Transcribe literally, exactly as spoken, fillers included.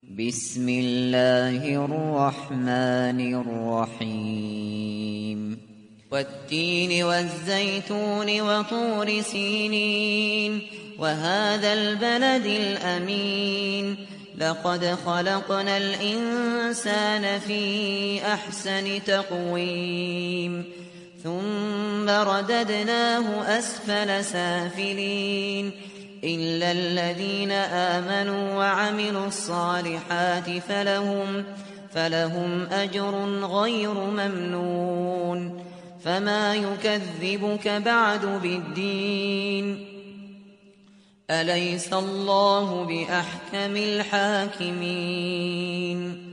بسم الله الرحمن الرحيم والتين والزيتون وطور سينين وهذا البلد الأمين لقد خلقنا الإنسان في أحسن تقويم ثم رددناه أسفل سافلين إلا الذين آمنوا وعملوا الصالحات فلهم, فلهم أجر غير ممنون فما يكذبك بعد بالدين أليس الله بأحكم الحاكمين